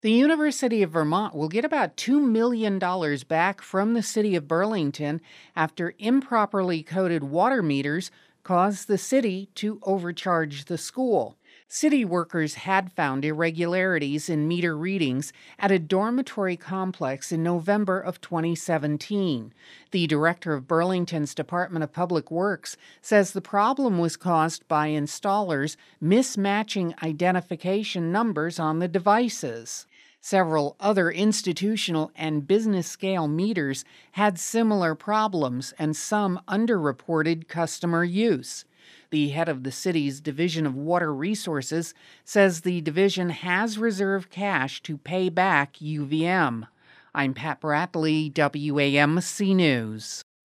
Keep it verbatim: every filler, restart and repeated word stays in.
The University of Vermont will get about two million dollars back from the city of Burlington after improperly coded water meters caused the city to overcharge the school. City workers had found irregularities in meter readings at a dormitory complex in November of twenty seventeen. The director of Burlington's Department of Public Works says the problem was caused by installers mismatching identification numbers on the devices. Several other institutional and business scale meters had similar problems and some underreported customer use. The head of the city's Division of Water Resources says the division has reserved cash to pay back U V M. I'm Pat Bradley, W A M C News.